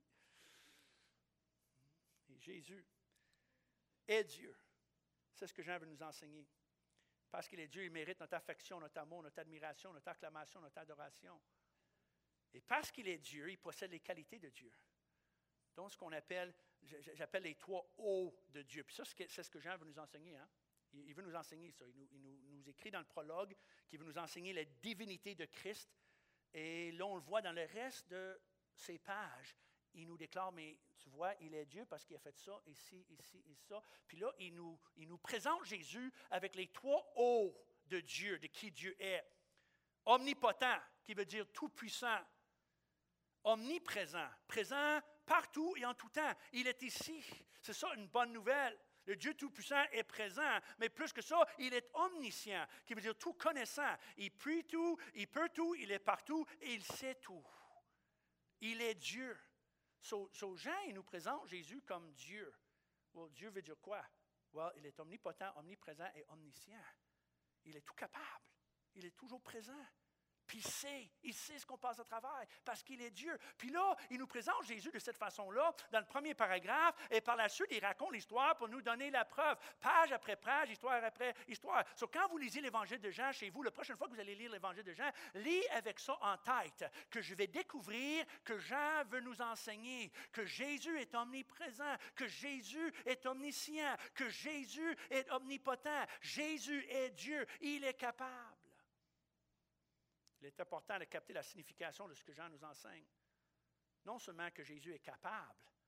Et Jésus est Dieu. C'est ce que Jean veut nous enseigner. Parce qu'il est Dieu, il mérite notre affection, notre amour, notre admiration, notre acclamation, notre adoration. Et parce qu'il est Dieu, il possède les qualités de Dieu. Donc, ce qu'on appelle, j'appelle les 3 O de Dieu. Puis ça, c'est ce que Jean veut nous enseigner. Hein? Il veut nous enseigner ça. Il nous écrit dans le prologue qu'il veut nous enseigner la divinité de Christ. Et là, on le voit dans le reste de ces pages. Il nous déclare, mais tu vois, il est Dieu parce qu'il a fait ça, ici et ça. Puis là, il nous présente Jésus avec les 3 O de Dieu, de qui Dieu est. Omnipotent, qui veut dire tout-puissant. Omniprésent, présent partout et en tout temps. Il est ici. C'est ça une bonne nouvelle. Le Dieu Tout-Puissant est présent, mais plus que ça, il est omniscient, qui veut dire tout connaissant. Il peut tout, il est partout et il sait tout. Il est Dieu. Jean, il nous présente Jésus comme Dieu. Well, Dieu veut dire quoi? Well, il est omnipotent, omniprésent et omniscient. Il est tout capable. Il est toujours présent. Puis il sait ce qu'on passe à travers, parce qu'il est Dieu. Puis là, il nous présente Jésus de cette façon-là, dans le premier paragraphe, et par la suite, il raconte l'histoire pour nous donner la preuve, page après page, histoire après histoire. Quand vous lisez l'Évangile de Jean chez vous, la prochaine fois que vous allez lire l'Évangile de Jean, lisez avec ça en tête, que je vais découvrir que Jean veut nous enseigner, que Jésus est omniprésent, que Jésus est omniscient, que Jésus est omnipotent, Jésus est Dieu, il est capable. Il est important de capter la signification de ce que Jean nous enseigne. Non seulement que Jésus est capable,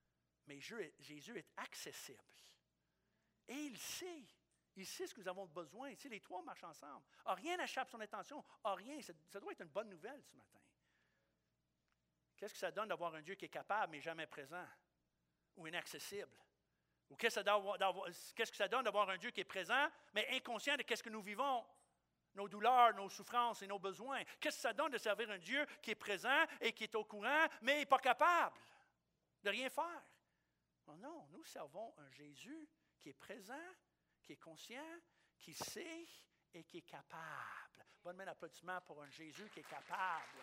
Mais Jésus est accessible. Et il sait. Il sait ce que nous avons besoin. Ici, les trois marchent ensemble. Rien n'échappe son attention. Rien. Ça doit être une bonne nouvelle ce matin. Qu'est-ce que ça donne d'avoir un Dieu qui est capable mais jamais présent ou inaccessible? Ou qu'est-ce que ça donne d'avoir un Dieu qui est présent mais inconscient de ce que nous vivons? Nos douleurs, nos souffrances et nos besoins. Qu'est-ce que ça donne de servir un Dieu qui est présent et qui est au courant mais n'est pas capable de rien faire? Non, nous servons un Jésus qui est présent, qui est conscient, qui sait et qui est capable. Bonne main d'applaudissement pour un Jésus qui est capable.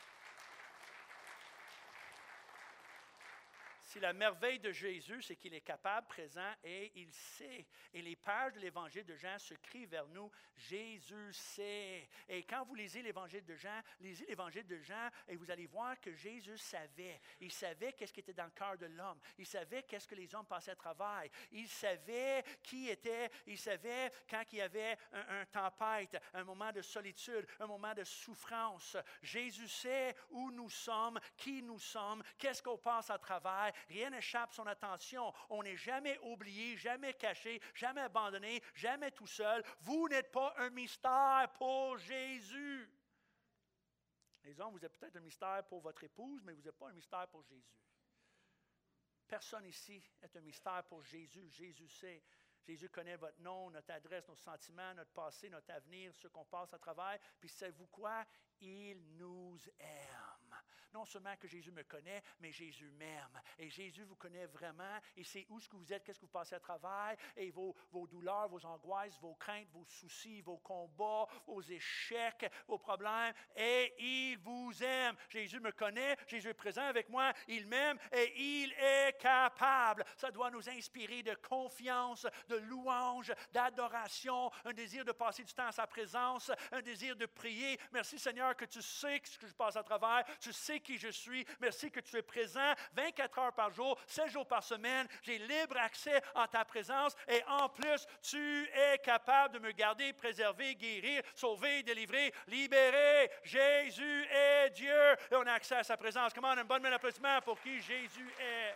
Si la merveille de Jésus, c'est qu'il est capable, présent et il sait. Et les pages de l'Évangile de Jean se crient vers nous, Jésus sait. Et quand vous lisez l'Évangile de Jean, lisez l'Évangile de Jean et vous allez voir que Jésus savait. Il savait qu'est-ce qui était dans le cœur de l'homme. Il savait qu'est-ce que les hommes passaient à travers. Il savait qui était. Il savait quand il y avait un tempête, un moment de solitude, un moment de souffrance. Jésus sait où nous sommes, qui nous sommes, qu'est-ce qu'on passe à travers. Rien n'échappe son attention. On n'est jamais oublié, jamais caché, jamais abandonné, jamais tout seul. Vous n'êtes pas un mystère pour Jésus. Les hommes, vous êtes peut-être un mystère pour votre épouse, mais vous n'êtes pas un mystère pour Jésus. Personne ici est un mystère pour Jésus. Jésus sait. Jésus connaît votre nom, notre adresse, nos sentiments, notre passé, notre avenir, ce qu'on passe à travers. Puis savez-vous quoi? Il nous aime. Non seulement que Jésus me connaît, mais Jésus m'aime. Et Jésus vous connaît vraiment. Il sait où ce que vous êtes, qu'est-ce que vous passez à travers. Et vos douleurs, vos angoisses, vos craintes, vos soucis, vos combats, vos échecs, vos problèmes. Et il vous aime. Jésus me connaît. Jésus est présent avec moi. Il m'aime et il est capable. Ça doit nous inspirer de confiance, de louange, d'adoration, un désir de passer du temps à sa présence, un désir de prier. Merci Seigneur que tu sais ce que je passe à travers, tu sais qui je suis. Merci que tu es présent 24 heures par jour, 7 jours par semaine. J'ai libre accès en ta présence et en plus, tu es capable de me garder, préserver, guérir, sauver, délivrer, libérer. Jésus est Dieu et on a accès à sa présence. Comment on a une bonne main d'applaudissement pour qui Jésus est.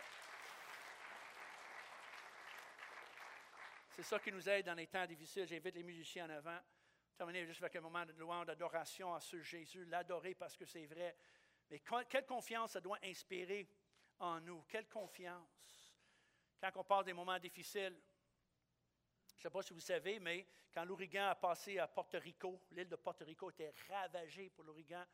C'est ça qui nous aide dans les temps difficiles. J'invite les musiciens en avant. Terminer juste avec un moment de louange, d'adoration à ce Jésus, l'adorer parce que c'est vrai. Mais quelle confiance ça doit inspirer en nous? Quelle confiance? Quand on parle des moments difficiles, je ne sais pas si vous savez, mais quand l'ouragan a passé à Porto Rico, l'île de Porto Rico était ravagée pour l'ouragan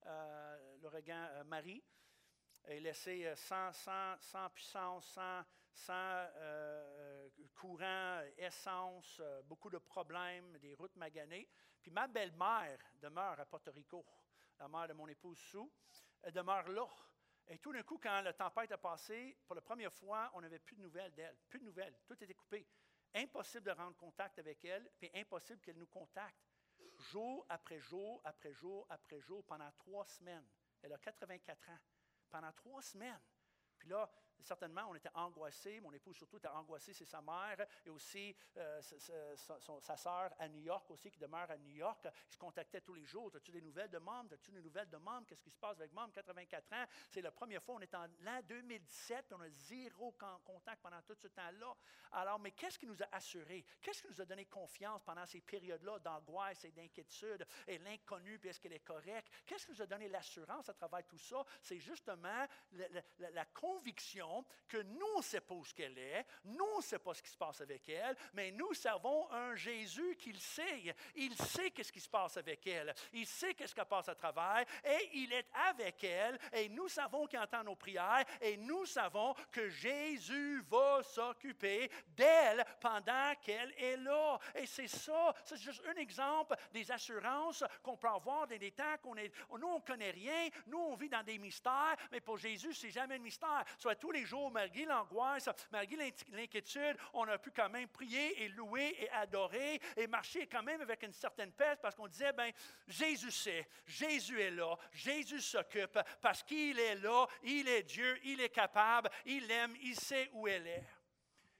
Marie. Et laissé sans puissance, sans courant, essence, beaucoup de problèmes, des routes maganées. Puis ma belle-mère demeure à Porto Rico, la mère de mon épouse Sue, elle demeure là. Et tout d'un coup, quand la tempête a passé, pour la première fois, on n'avait plus de nouvelles d'elle, plus de nouvelles, tout était coupé. Impossible de rendre contact avec elle, puis impossible qu'elle nous contacte. Jour après jour, après jour, après jour, pendant 3 semaines. Elle a 84 ans. Pendant 3 semaines. Puis là, certainement, on était angoissés. Mon épouse, surtout, était angoissée. C'est sa mère et aussi sa sœur à New York aussi, qui demeure à New York. Ils se contactaient tous les jours. As-tu des nouvelles de Mom? As-tu des nouvelles de Mom? Qu'est-ce qui se passe avec Mom? 84 ans. C'est la première fois. On est en l'an 2017. On a 0 contact pendant tout ce temps-là. Alors, mais qu'est-ce qui nous a assurés? Qu'est-ce qui nous a donné confiance pendant ces périodes-là d'angoisse et d'inquiétude et l'inconnu, puis est-ce qu'elle est correcte? Qu'est-ce qui nous a donné l'assurance à travers tout ça? C'est justement la conviction que nous, on ne sait pas où qu'elle est, nous, on ne sait pas ce qui se passe avec elle, mais nous servons un Jésus qui le sait. Il sait qu'est-ce qui se passe avec elle. Il sait qu'est-ce qu'elle passe à travers et il est avec elle et nous savons qu'il entend nos prières et nous savons que Jésus va s'occuper d'elle pendant qu'elle est là. Et c'est ça, c'est juste un exemple des assurances qu'on peut avoir dans des temps qu'on est, nous, on ne connaît rien, nous, on vit dans des mystères, mais pour Jésus, c'est jamais un mystère. Soit tous les jours, malgré l'angoisse, malgré l'inquiétude, on a pu quand même prier et louer et adorer et marcher quand même avec une certaine paix parce qu'on disait, bien, Jésus sait, Jésus est là, Jésus s'occupe parce qu'il est là, il est Dieu, il est capable, il aime, il sait où elle est.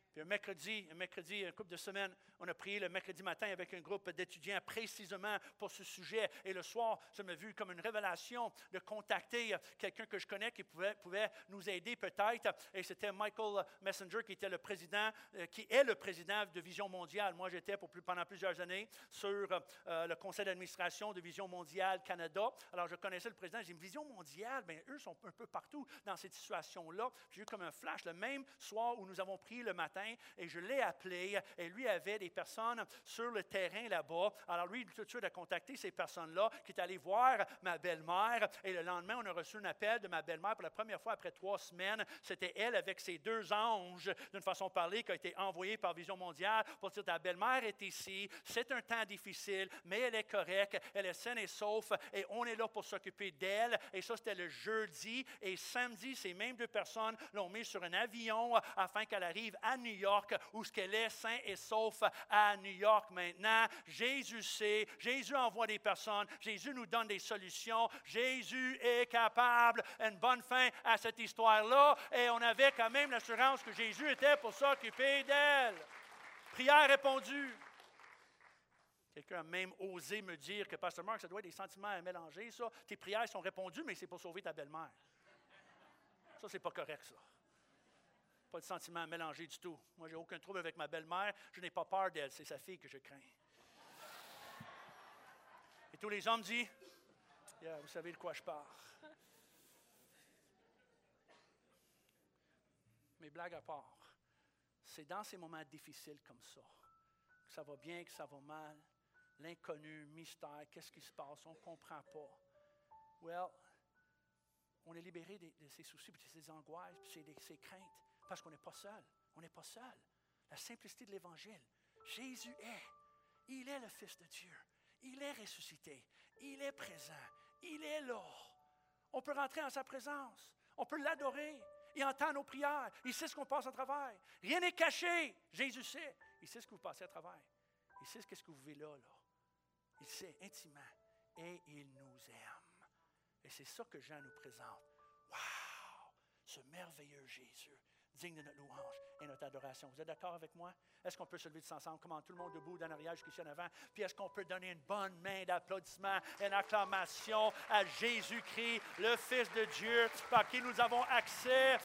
Puis un mercredi, une couple de semaines, on a prié le mercredi matin avec un groupe d'étudiants précisément pour ce sujet. Et le soir, ça m'a vu comme une révélation de contacter quelqu'un que je connais qui pouvait nous aider peut-être. Et c'était Michael Messenger qui était le président, qui est le président de Vision Mondiale. Moi, j'étais pendant plusieurs années sur le conseil d'administration de Vision Mondiale Canada. Alors, je connaissais le président. J'ai dit, Vision Mondiale, bien, eux sont un peu partout dans cette situation-là. J'ai eu comme un flash le même soir où nous avons prié le matin. Et je l'ai appelé, et lui avait des personnes sur le terrain là-bas. Alors lui, tout de suite, a contacté ces personnes-là, qui est allé voir ma belle-mère, et le lendemain, on a reçu un appel de ma belle-mère pour la première fois après 3 semaines. C'était elle avec ses 2 anges, d'une façon de parler, qui a été envoyée par Vision Mondiale pour dire, ta belle-mère est ici, c'est un temps difficile, mais elle est correcte, elle est saine et sauf, et on est là pour s'occuper d'elle. Et ça, c'était le jeudi, et samedi, ces mêmes 2 personnes l'ont mis sur un avion afin qu'elle arrive à New York, où ce qu'elle est sain et sauf à New York maintenant. Jésus sait, Jésus envoie des personnes, Jésus nous donne des solutions, Jésus est capable. Une bonne fin à cette histoire-là, et on avait quand même l'assurance que Jésus était pour s'occuper d'elle. Prière répondue. Quelqu'un a même osé me dire que, Pasteur Mark, ça doit être des sentiments mélangés, ça. Tes prières sont répondues, mais c'est pour sauver ta belle-mère. Ça, c'est pas correct, ça. Pas de sentiments mélangés du tout. Moi, je n'ai aucun trouble avec ma belle-mère. Je n'ai pas peur d'elle. C'est sa fille que je crains. Et tous les hommes disent, yeah, vous savez de quoi je parle. Mais blague à part, c'est dans ces moments difficiles comme ça, que ça va bien, que ça va mal, l'inconnu, mystère, qu'est-ce qui se passe, on ne comprend pas. Well, on est libéré de ces soucis, de ces angoisses, de ces craintes. Parce qu'on n'est pas seul. On n'est pas seul. La simplicité de l'Évangile. Jésus est. Il est le Fils de Dieu. Il est ressuscité. Il est présent. Il est là. On peut rentrer en sa présence. On peut l'adorer. Il entend nos prières. Il sait ce qu'on passe à travers. Rien n'est caché. Jésus sait. Il sait ce que vous passez à travers. Il sait ce que vous vivez là. Il sait intimement. Et il nous aime. Et c'est ça que Jean nous présente. Wow! Ce merveilleux Jésus. Digne de notre louange et notre adoration. Vous êtes d'accord avec moi? Est-ce qu'on peut se lever tous ensemble? Comment tout le monde debout, d'en arrière jusqu'ici en avant? Puis est-ce qu'on peut donner une bonne main d'applaudissement et une acclamation à Jésus-Christ, le Fils de Dieu, par qui nous avons accès